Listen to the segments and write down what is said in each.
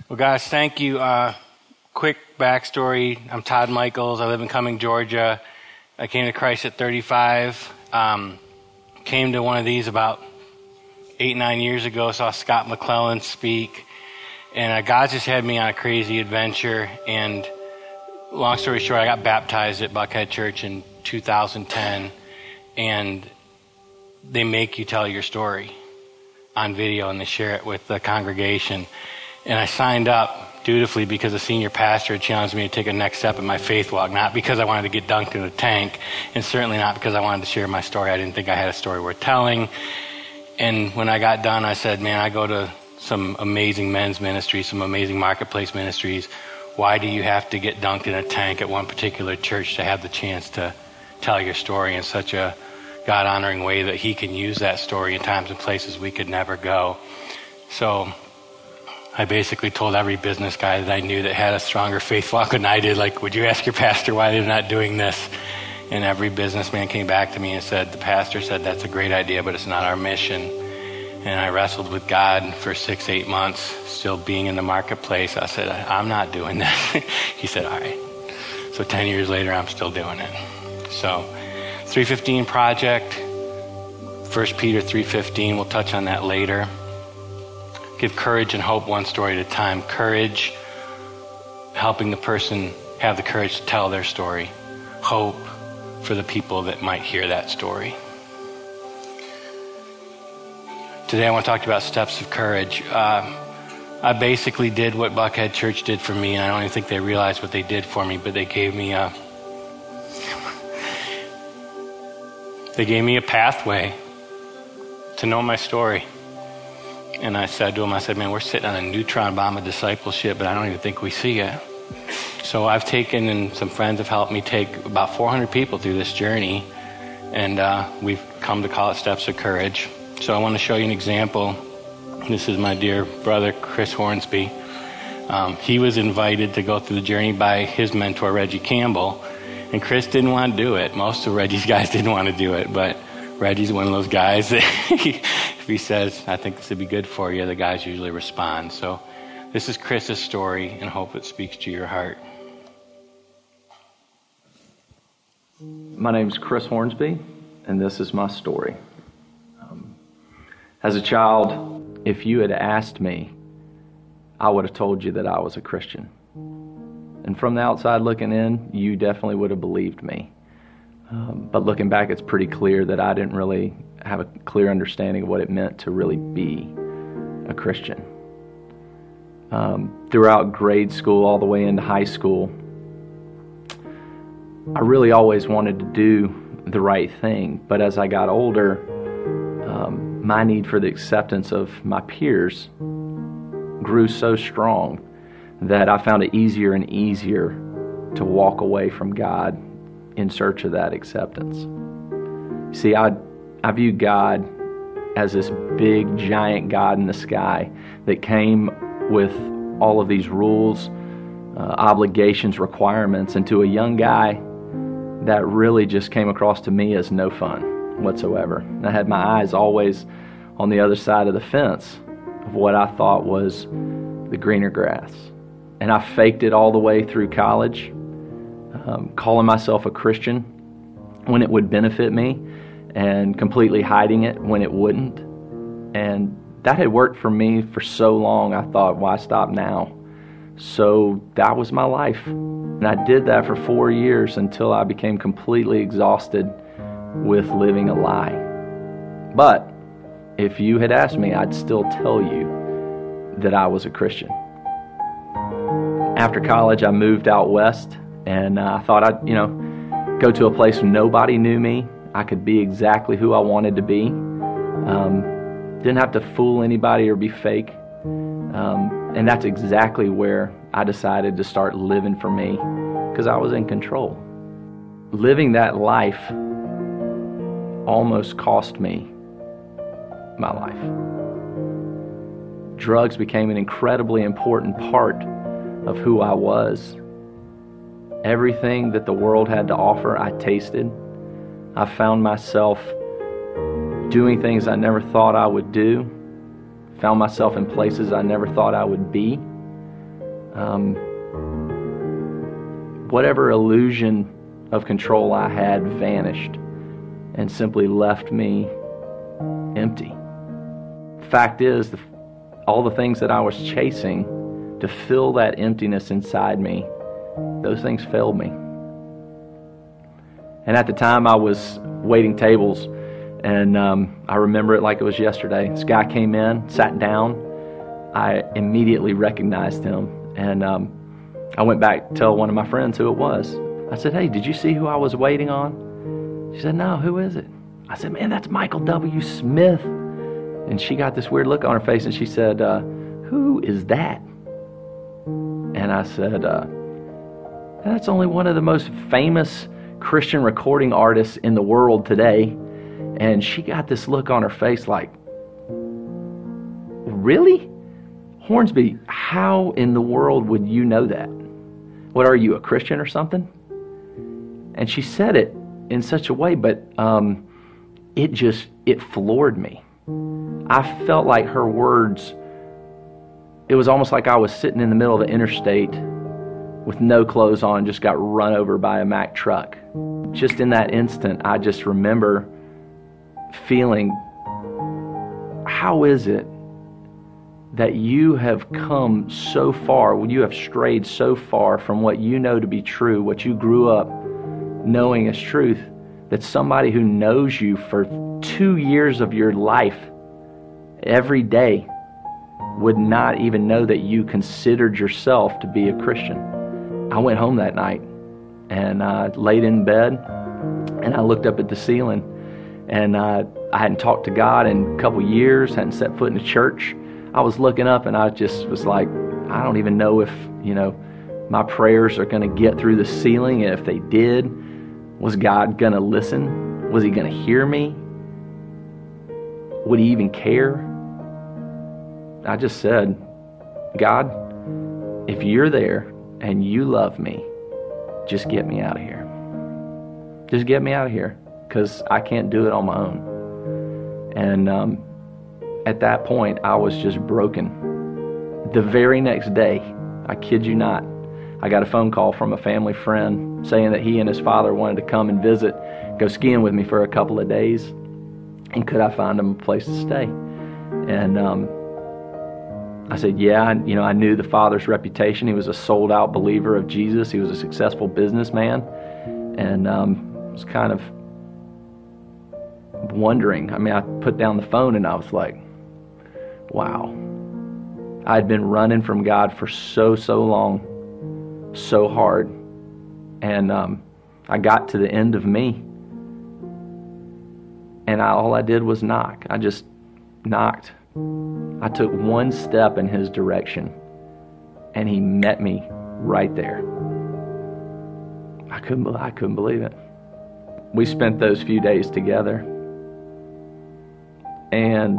Well, guys, thank you. Quick backstory. I'm Todd Michaels. I live in Cumming, Georgia. I came to Christ at 35. Came to one of these about 8-9 years ago. Saw Scott McClellan speak. And God just had me on a crazy adventure. And long story short, I got baptized at Buckhead Church in 2010. And they make you tell your story on video, and they share it with the congregation. And I signed up dutifully because the senior pastor had challenged me to take a next step in my faith walk, not because I wanted to get dunked in a tank, and certainly not because I wanted to share my story. I didn't think I had a story worth telling. And when I got done, I said, man, I go to some amazing men's ministries, some amazing marketplace ministries. Why do you have to get dunked in a tank at one particular church to have the chance to tell your story in such a God-honoring way that he can use that story in times and places we could never go? So I basically told every business guy that I knew that had a stronger faith walk than I did, like, would you ask your pastor why they're not doing this? And every businessman came back to me and said, the pastor said, that's a great idea, but it's not our mission. And I wrestled with God for 6-8 months, still being in the marketplace. I said, I'm not doing this. He said, all right. So 10 years later, I'm still doing it. So 315 Project, 1 Peter 3:15, we'll touch on that later. Give courage and hope one story at a time. Courage, helping the person have the courage to tell their story. Hope for the people that might hear that story. Today I want to talk to you about steps of courage. I basically did what Buckhead Church did for me, and I don't even think they realized what they did for me, but they gave me a pathway to know my story. And I said to him, man, we're sitting on a neutron bomb of discipleship, but I don't even think we see it. So I've taken, and some friends have helped me take about 400 people through this journey, and we've come to call it Steps of Courage. So I want to show you an example. This is my dear brother, Chris Hornsby. He was invited to go through the journey by his mentor, Reggie Campbell, and Chris didn't want to do it. Most of Reggie's guys didn't want to do it, but Reggie's one of those guys that if he says, I think this would be good for you, the guys usually respond. So this is Chris's story, and hope it speaks to your heart. My name's Chris Hornsby, and this is my story. As a child, if you had asked me, I would have told you that I was a Christian. And from the outside looking in, you definitely would have believed me. But looking back, it's pretty clear that I didn't really have a clear understanding of what it meant to really be a Christian. Throughout grade school, all the way into high school, I really always wanted to do the right thing. But as I got older, my need for the acceptance of my peers grew so strong that I found it easier and easier to walk away from God in search of that acceptance. See, I view God as this big, giant God in the sky that came with all of these rules, obligations, requirements, and to a young guy, that really just came across to me as no fun whatsoever. And I had my eyes always on the other side of the fence of what I thought was the greener grass. And I faked it all the way through college, calling myself a Christian when it would benefit me and completely hiding it when it wouldn't. And that had worked for me for so long, I thought, why stop now? So that was my life. And I did that for 4 years until I became completely exhausted with living a lie. But if you had asked me, I'd still tell you that I was a Christian. After college, I moved out west, and I thought I'd, go to a place where nobody knew me. I could be exactly who I wanted to be. Didn't have to fool anybody or be fake. And that's exactly where I decided to start living for me, because I was in control. Living that life almost cost me my life. Drugs became an incredibly important part of who I was. Everything that the world had to offer, I tasted. I found myself doing things I never thought I would do. Found myself in places I never thought I would be. Whatever illusion of control I had vanished and simply left me empty. Fact is, all the things that I was chasing to fill that emptiness inside me, those things failed me. And at the time I was waiting tables, and I remember it like it was yesterday. This guy came in, sat down. I immediately recognized him, and I went back to tell one of my friends who it was. I said, "Hey, did you see who I was waiting on?" She said, "No, who is it?" I said, "Man, that's Michael W. Smith." And she got this weird look on her face, and she said, "Who is that?" And I said, "That's only one of the most famous Christian recording artists in the world today." And she got this look on her face like, "Really? Hornsby, how in the world would you know that? What are you, a Christian or something?" And she said it in such a way, but it floored me. I felt like her words, it was almost like I was sitting in the middle of the interstate with no clothes on, just got run over by a Mack truck. Just in that instant, I just remember feeling, how is it that you have come so far, you have strayed so far from what you know to be true, what you grew up knowing as truth, that somebody who knows you for 2 years of your life every day would not even know that you considered yourself to be a Christian. I went home that night and I laid in bed and I looked up at the ceiling, and I hadn't talked to God in a couple years, hadn't set foot in a church. I was looking up and I just was like, I don't even know if, my prayers are going to get through the ceiling. And if they did, was God going to listen? Was he going to hear me? Would he even care? I just said, God, if you're there and you love me, just get me out of here. Just get me out of here, because I can't do it on my own. And at that point, I was just broken. The very next day, I kid you not, I got a phone call from a family friend saying that he and his father wanted to come and visit, go skiing with me for a couple of days, and could I find him a place to stay? And I said, yeah. I knew the father's reputation. He was a sold-out believer of Jesus. He was a successful businessman, and was kind of wondering. I put down the phone and I was like, wow. I'd been running from God for so long, so hard. And I got to the end of me. And all I did was knock. I just knocked. I took one step in his direction, and he met me right there. I couldn't believe it. We spent those few days together, and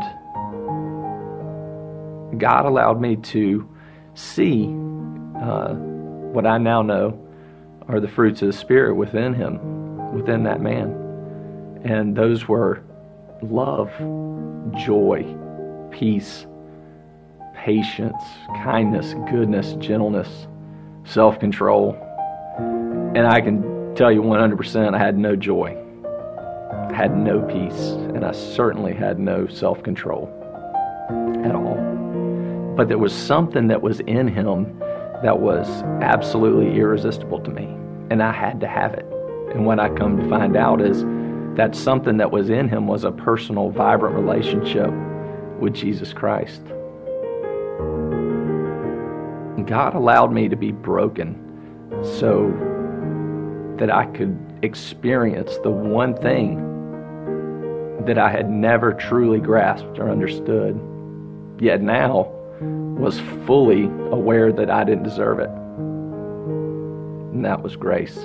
God allowed me to see what I now know are the fruits of the Spirit within him, within that man. And those were love, joy, peace, patience, kindness, goodness, gentleness, self-control. And I can tell you 100% I had no joy. I had no peace, and I certainly had no self-control at all. But there was something that was in him that was absolutely irresistible to me, and I had to have it. And what I come to find out is that something that was in him was a personal, vibrant relationship with Jesus Christ. God allowed me to be broken so that I could experience the one thing that I had never truly grasped or understood, yet now was fully aware that I didn't deserve it. And that was grace.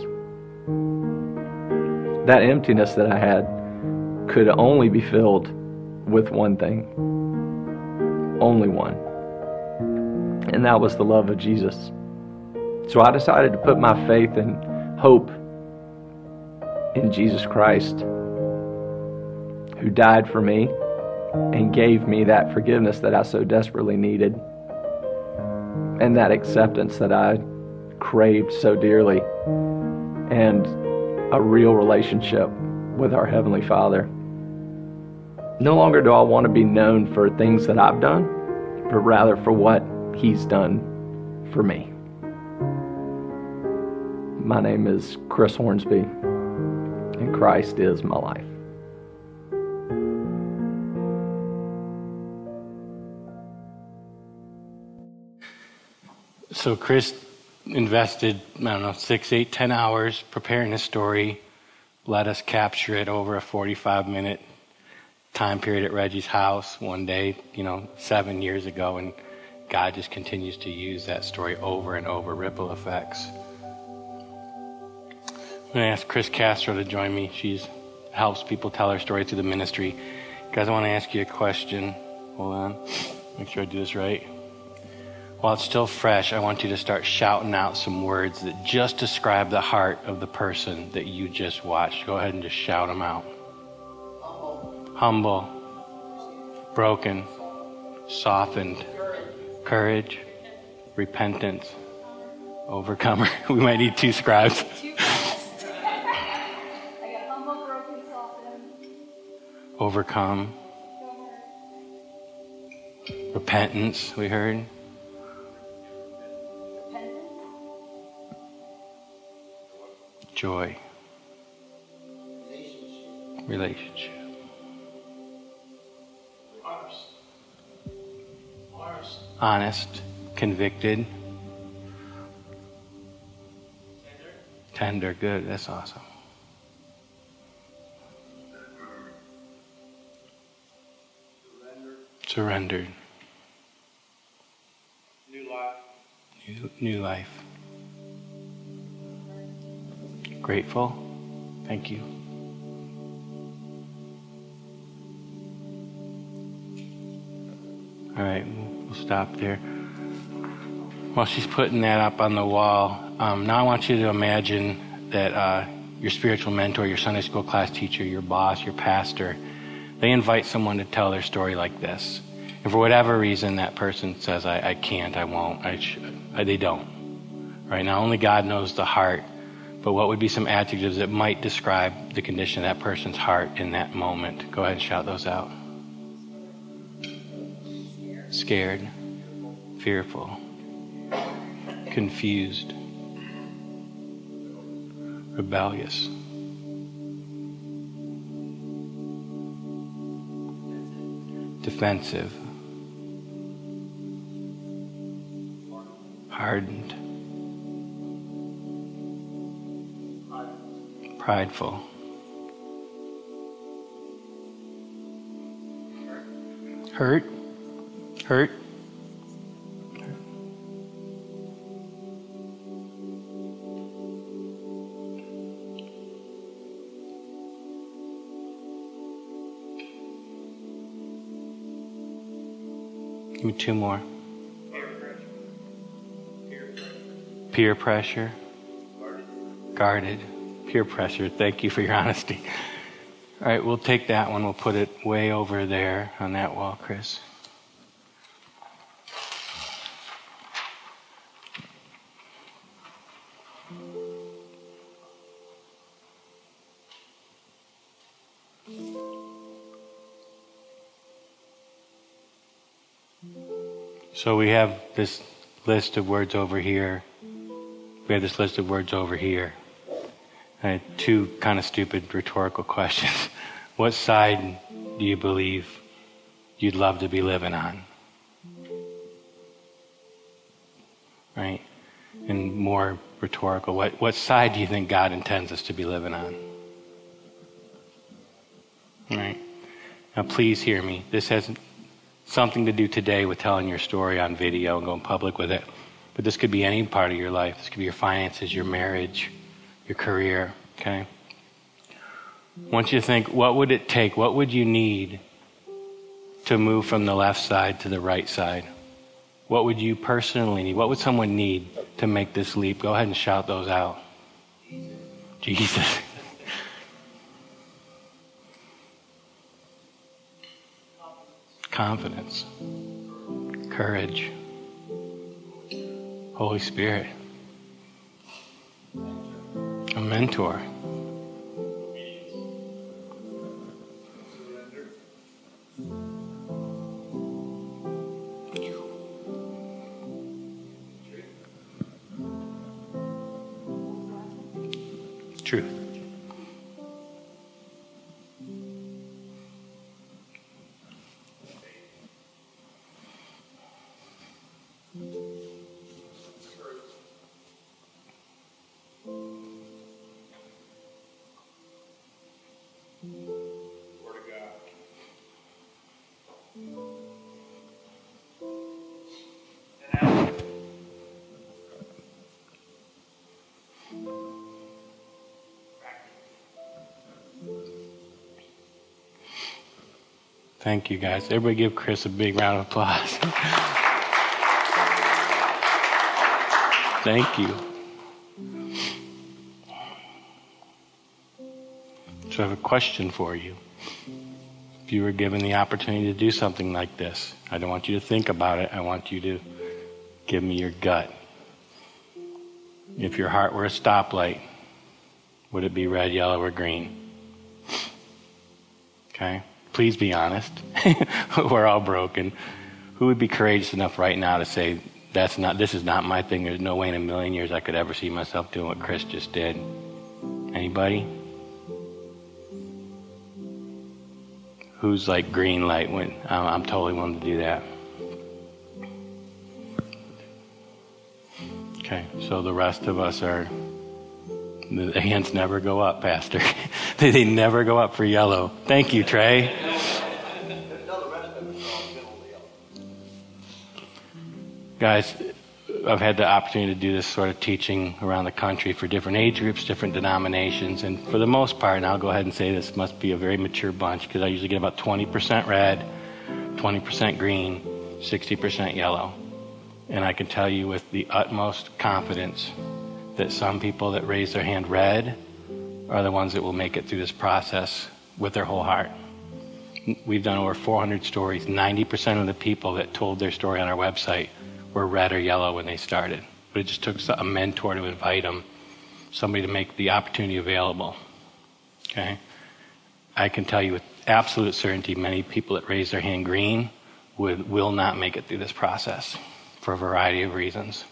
That emptiness that I had could only be filled with one thing. Only one. And that was the love of Jesus. So I decided to put my faith and hope in Jesus Christ, who died for me and gave me that forgiveness that I so desperately needed. and that acceptance that I craved so dearly, and a real relationship with our Heavenly Father. No longer do I want to be known for things that I've done, but rather for what He's done for me. My name is Chris Hornsby, and Christ is my life. So Chris invested, 6, 8, 10 hours preparing a story, let us capture it over a 45-minute time period at Reggie's house one day, 7 years ago, and God just continues to use that story over and over, ripple effects. I'm going to ask Chris Castro to join me. She helps people tell their story through the ministry. Guys, I want to ask you a question. Hold on. Make sure I do this right. While it's still fresh, I want you to start shouting out some words that just describe the heart of the person that you just watched. Go ahead and just shout them out. Humble. Broken. Softened. Courage. Repentance. Overcomer. We might need 2 scribes. I got humble, broken, softened. Overcome. Repentance, we heard. Joy. Relationship. Honest. Convicted. Tender. Good. That's awesome. Surrendered. New life. Grateful. Thank you. All right, we'll stop there. While she's putting that up on the wall, now I want you to imagine that your spiritual mentor, your Sunday school class teacher, your boss, your pastor, they invite someone to tell their story like this. And for whatever reason, that person says, I can't, I won't, they don't. Right now, only God knows the heart. But what would be some adjectives that might describe the condition of that person's heart in that moment? Go ahead and shout those out. Scared. Fearful. Confused. Rebellious. Defensive. Hardened. Prideful. Hurt. Hurt. Give me 2 more. Peer pressure. Guarded. Peer pressure. Thank you for your honesty. All right, we'll take that one. We'll put it way over there on that wall, Chris. So we have this list of words over here. We have this list of words over here. I had 2 kind of stupid rhetorical questions. What side do you believe you'd love to be living on? Right? And more rhetorical, what side do you think God intends us to be living on? Right? Now please hear me. This has something to do today with telling your story on video and going public with it. But this could be any part of your life. This could be your finances, your marriage, your career, okay? I want you to think, what would it take? What would you need to move from the left side to the right side? What would you personally need? What would someone need to make this leap? Go ahead and shout those out. Jesus. Confidence. Courage. Holy Spirit. A mentor. Truth. Thank you, guys. Everybody give Chris a big round of applause. Thank you. So I have a question for you. If you were given the opportunity to do something like this, I don't want you to think about it. I want you to give me your gut. If your heart were a stoplight, would it be red, yellow, or green? Okay? Please be honest. We're all broken. Who would be courageous enough right now to say, this is not my thing. There's no way in a million years I could ever see myself doing what Chris just did. Anybody? Who's like green light when I'm totally willing to do that? Okay, so the rest of us are, the hands never go up, Pastor. They never go up for yellow. Thank you, Trey. Guys, I've had the opportunity to do this sort of teaching around the country for different age groups, different denominations, and for the most part, and I'll go ahead and say this must be a very mature bunch because I usually get about 20% red, 20% green, 60% yellow. And I can tell you with the utmost confidence that some people that raise their hand red are the ones that will make it through this process with their whole heart. We've done over 400 stories. 90% of the people that told their story on our website were red or yellow when they started. But it just took a mentor to invite them, somebody to make the opportunity available. Okay? I can tell you with absolute certainty many people that raise their hand green will not make it through this process for a variety of reasons.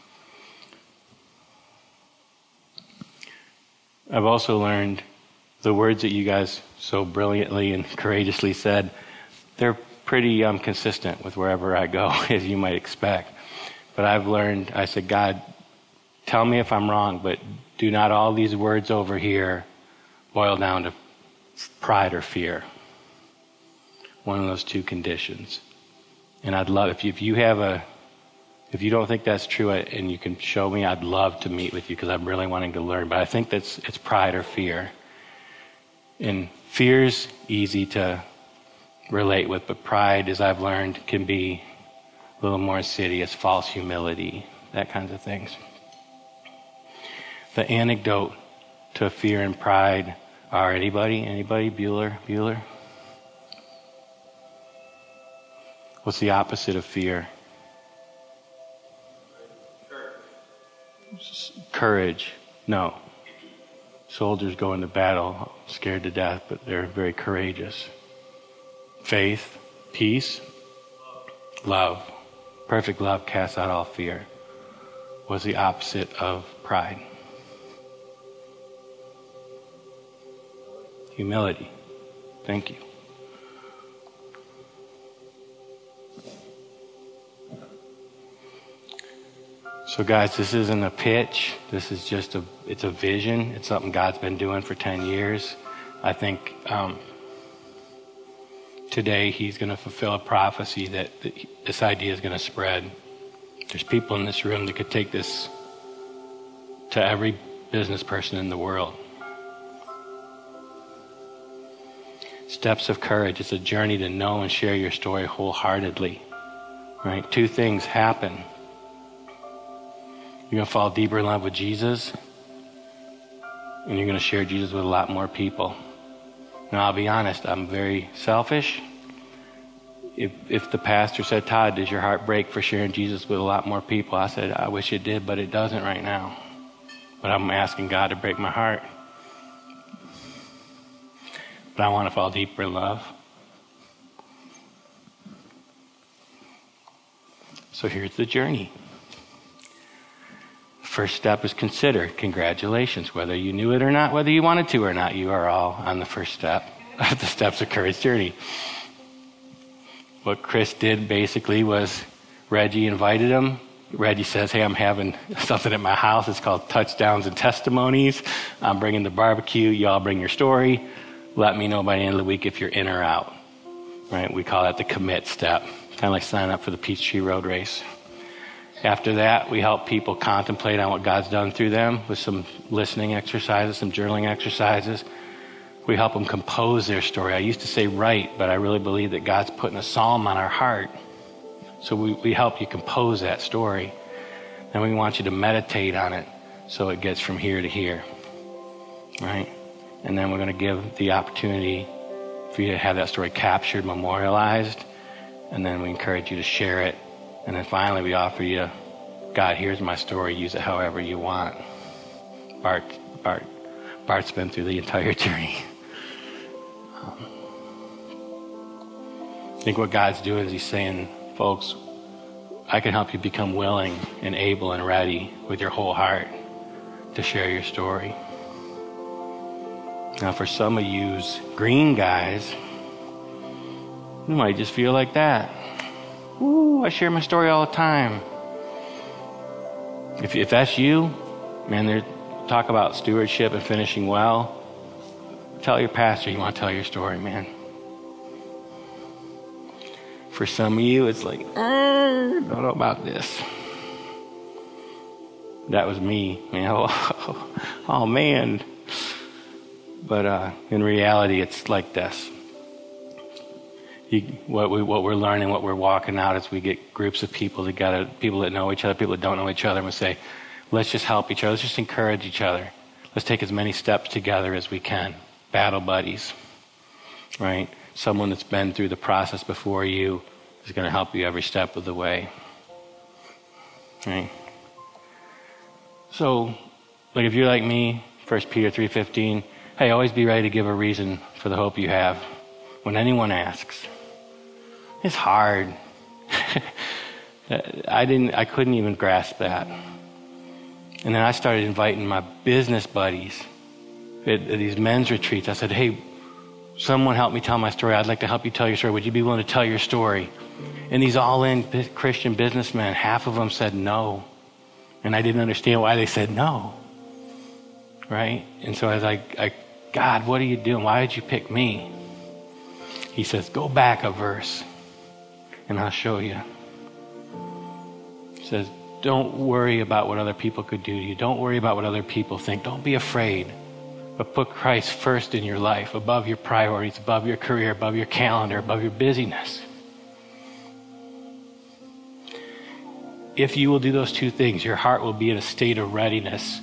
I've also learned the words that you guys so brilliantly and courageously said, they're pretty consistent with wherever I go, as you might expect. But I've learned, I said, God, tell me if I'm wrong, but do not all these words over here boil down to pride or fear. One of those two conditions. And I'd love, if you don't think that's true and you can show me, I'd love to meet with you because I'm really wanting to learn. But I think it's pride or fear. And fear's easy to relate with, but pride, as I've learned, can be a little more insidious, false humility, that kinds of things. The antidote to fear and pride are anybody? Bueller? What's the opposite of fear? Courage. No. Soldiers go into battle scared to death, but they're very courageous. Faith, peace, love. Perfect love casts out all fear. What's the opposite of pride? Humility. Thank you. So guys, this isn't a pitch. This is just it's a vision. It's something God's been doing for 10 years. I think today he's going to fulfill a prophecy that this idea is going to spread. There's people in this room that could take this to every business person in the world. Steps of courage. It's a journey to know and share your story wholeheartedly. Right? Two things happen. You're going to fall deeper in love with Jesus, and you're going to share Jesus with a lot more people. Now, I'll be honest, I'm very selfish. if the pastor said, Todd, does your heart break for sharing Jesus with a lot more people? I said, I wish it did, but it doesn't right now. But I'm asking God to break my heart. But I want to fall deeper in love. So here's the journey. First step is consider. Congratulations. Whether you knew it or not, whether you wanted to or not, you are all on the first step of the Steps of Courage journey. What Chris did basically was Reggie invited him. Reggie says, hey, I'm having something at my house. It's called Touchdowns and Testimonies. I'm bringing the barbecue. You all bring your story. Let me know by the end of the week if you're in or out. Right? We call that the commit step. Kind of like signing up for the Peachtree Road Race. After that, we help people contemplate on what God's done through them with some listening exercises, some journaling exercises. We help them compose their story. I used to say write, but I really believe that God's putting a psalm on our heart. So we help you compose that story. And we want you to meditate on it so it gets from here to here. Right? And then we're going to give the opportunity for you to have that story captured, memorialized. And then we encourage you to share it. And then finally we offer you, God, here's my story. Use it however you want. Bart's been through the entire journey. I think what God's doing is he's saying, folks, I can help you become willing and able and ready with your whole heart to share your story. Now, for some of you's green guys, you might just feel like that. Ooh, I share my story all the time. If that's you, man, talk about stewardship and finishing well. Tell your pastor you want to tell your story, man. For some of you, it's like, I don't know about this. That was me, man. Oh man. But in reality, it's like this. What we're learning, what we're walking out is we get groups of people together, people that know each other, people that don't know each other, and we say, let's just help each other. Let's just encourage each other. Let's take as many steps together as we can. Battle buddies, right? Someone that's been through the process before you is going to help you every step of the way, right? So, like if you're like me, 1 Peter 3:15, hey, always be ready to give a reason for the hope you have when anyone asks. It's hard. I couldn't even grasp that. And then I started inviting my business buddies at these men's retreats. I said, hey, someone help me tell my story. I'd like to help you tell your story. Would you be willing to tell your story? And these all-in Christian businessmen, half of them said no. And I didn't understand why they said no. Right? And so I was like, God, what are you doing? Why did you pick me? He says, go back a verse and I'll show you. He says, don't worry about what other people could do to you. Don't worry about what other people think. Don't be afraid. But put Christ first in your life, above your priorities, above your career, above your calendar, above your busyness. If you will do those two things, your heart will be in a state of readiness.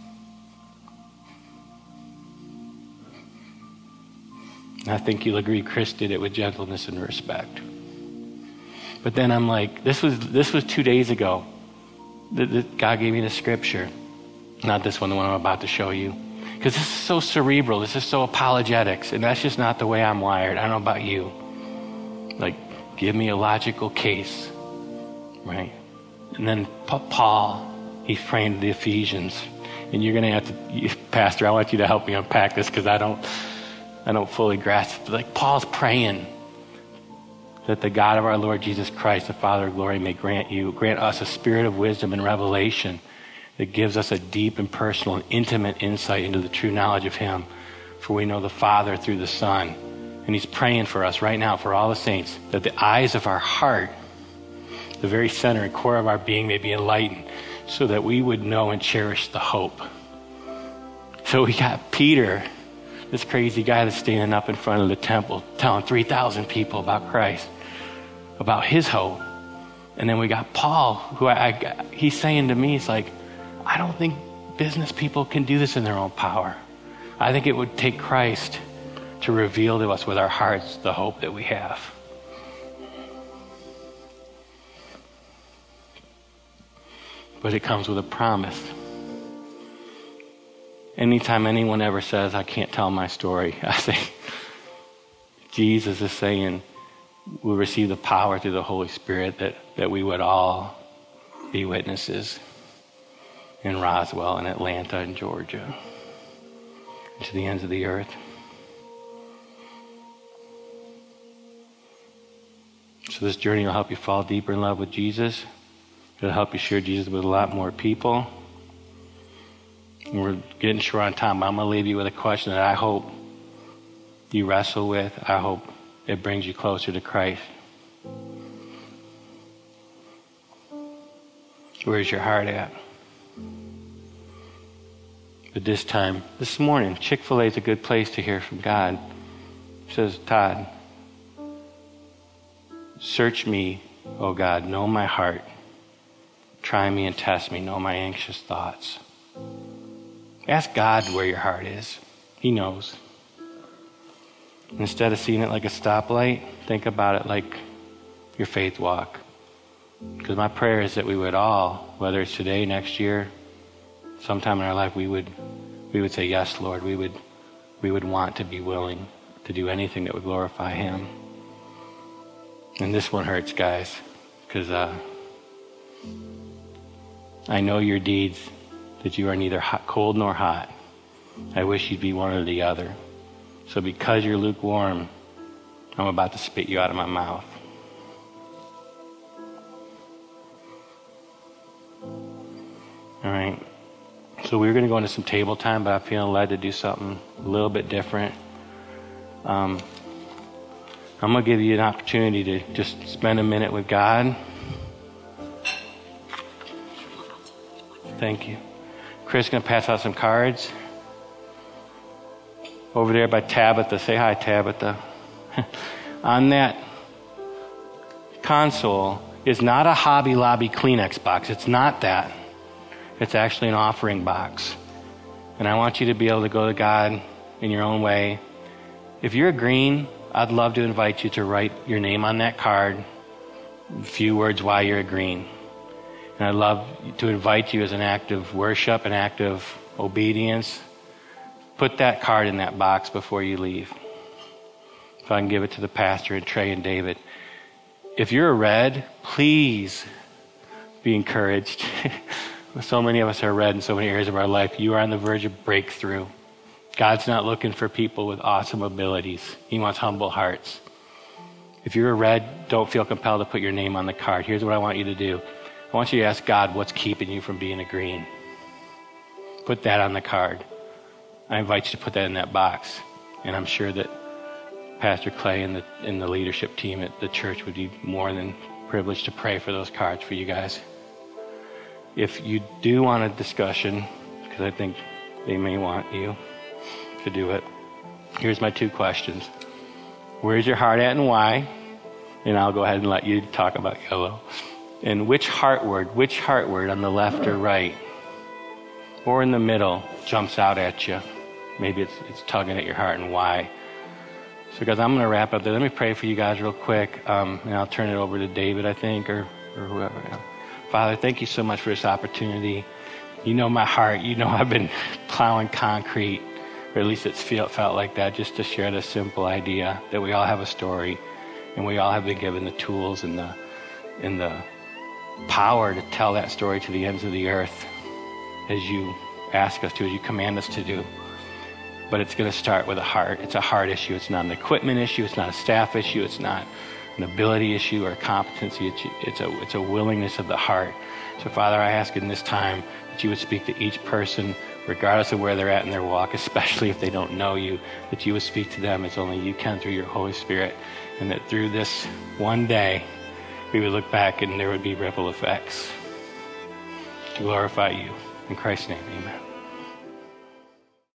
I think you'll agree Chris did it with gentleness and respect. But then I'm like, this was 2 days ago. God gave me the scripture. Not this one, the one I'm about to show you. Because this is so cerebral. This is so apologetics. And that's just not the way I'm wired. I don't know about you. Like, give me a logical case. Right? And then Paul, he framed the Ephesians. And you're going to have to, Pastor, I want you to help me unpack this because I don't fully grasp it. Like Paul's praying that the God of our Lord Jesus Christ, the Father of glory, may grant us a spirit of wisdom and revelation that gives us a deep and personal and intimate insight into the true knowledge of him. For we know the Father through the Son. And he's praying for us right now, for all the saints, that the eyes of our heart, the very center and core of our being, may be enlightened so that we would know and cherish the hope. So we got Peter, this crazy guy that's standing up in front of the temple telling 3,000 people about Christ, about his hope. And then we got Paul, who he's saying to me, it's like, I don't think business people can do this in their own power. I think it would take Christ to reveal to us with our hearts the hope that we have. but it comes with a promise. Anytime anyone ever says, I can't tell my story, I say, Jesus is saying, we'll receive the power through the Holy Spirit that we would all be witnesses in Roswell and Atlanta and Georgia, and to the ends of the earth. So this journey will help you fall deeper in love with Jesus. It'll help you share Jesus with a lot more people. And we're getting short on time, but I'm going to leave you with a question that I hope you wrestle with. I hope it brings you closer to Christ. Where's your heart at? But this morning, Chick-fil-A is a good place to hear from God. He says, Todd, search me, O God, know my heart. Try me and test me, know my anxious thoughts. Ask God where your heart is. He knows. Instead of seeing it like a stoplight, think about it like your faith walk. Because my prayer is that we would all, whether it's today, next year, sometime in our life, we would say, yes, Lord. We would want to be willing to do anything that would glorify Him. And this one hurts, guys, because I know your deeds, that you are neither hot, cold nor hot. I wish you'd be one or the other. So because you're lukewarm, I'm about to spit you out of my mouth. All right. So we're going to go into some table time, but I'm feeling led to do something a little bit different. I'm going to give you an opportunity to just spend a minute with God. Thank you. Chris is going to pass out some cards. Over there by Tabitha. Say hi, Tabitha. On that console is not a Hobby Lobby Kleenex box. It's not that. It's actually an offering box. And I want you to be able to go to God in your own way. If you're green, I'd love to invite you to write your name on that card, a few words why you're green. And I'd love to invite you as an act of worship, an act of obedience. Put that card in that box before you leave. If I can give it to the pastor and Trey and David. If you're a red, please be encouraged. So many of us are red in so many areas of our life. You are on the verge of breakthrough. God's not looking for people with awesome abilities. He wants humble hearts. If you're a red, don't feel compelled to put your name on the card. Here's what I want you to do. I want you to ask God what's keeping you from being a green. Put that on the card. I invite you to put that in that box. And I'm sure that Pastor Clay and the leadership team at the church would be more than privileged to pray for those cards for you guys. If you do want a discussion, because I think they may want you to do it, here's my 2 questions. Where's your heart at and why? And I'll go ahead and let you talk about yellow. And which heart word on the left or right or in the middle jumps out at you? Maybe it's tugging at your heart, and why? So guys, I'm going to wrap up there. Let me pray for you guys real quick, and I'll turn it over to David, I think, or whoever. Father, thank you so much for this opportunity. You know my heart. You know I've been plowing concrete, or at least it's felt like that, just to share this simple idea that we all have a story, and we all have been given the tools and the power to tell that story to the ends of the earth as you ask us to, as you command us to do. But it's going to start with a heart. It's a heart issue. It's not an equipment issue. It's not a staff issue. It's not an ability issue or a competency. It's a willingness of the heart. So, Father, I ask in this time that you would speak to each person, regardless of where they're at in their walk, especially if they don't know you, that you would speak to them as only you can through your Holy Spirit, and that through this one day, we would look back and there would be ripple effects to glorify you. In Christ's name, amen.